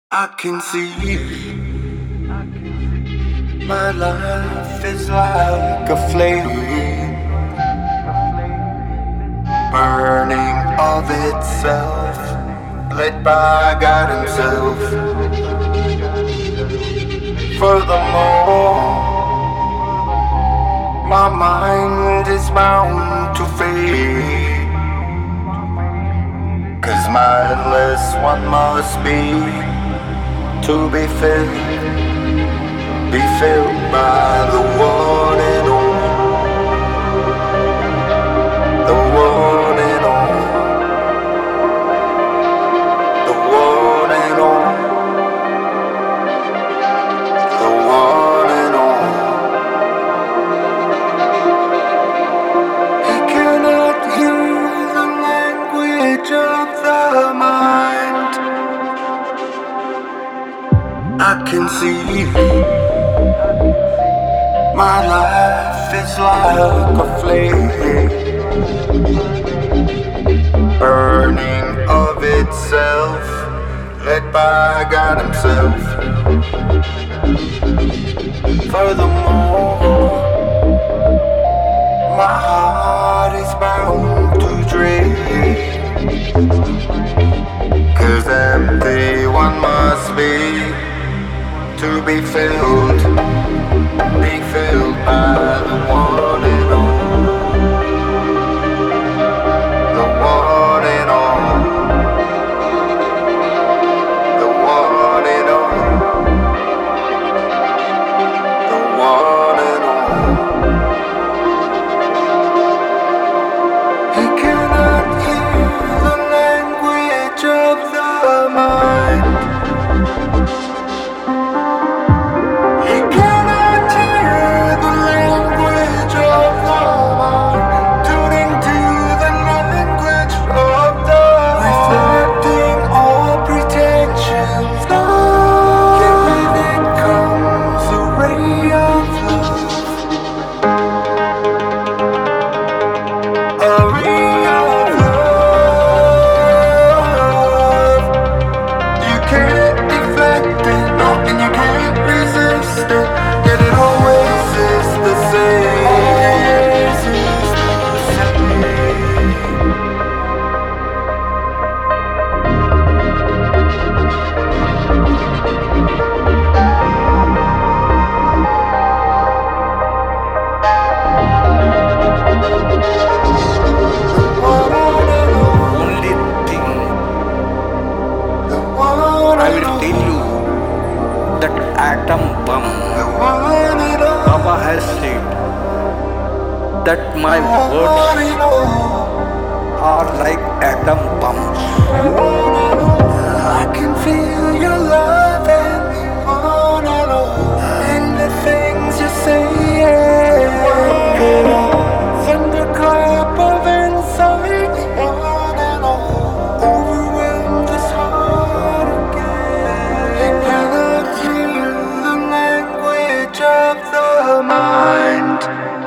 I can see my life is like a flame, burning of itself, lit by God Himself. Furthermore, my mind is bound to fade, 'cause mindless one must be filled by the one and all, the one and all, the one and all, the one and all. He cannot hear the language of the mind. I can see my life is like a flame, burning of itself, led by God Himself. Furthermore, my heart is bound to dream, 'cause empty one must be to be filled by the one and all, the one and all, the one and all, the one and all. He cannot hear the language of the mind. That atom bomb. Baba has said that my words are like atom bombs. I can feel your love and the things you say. Thunderclap of insight, overwhelm this heart again. The language of the mind.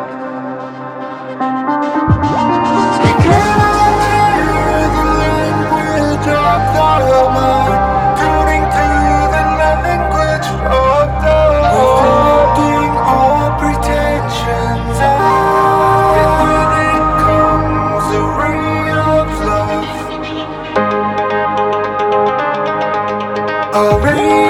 He cannot hear the language of the mind, tuning to the language of the reflecting all pretensions, and when it comes a ray of love, a ray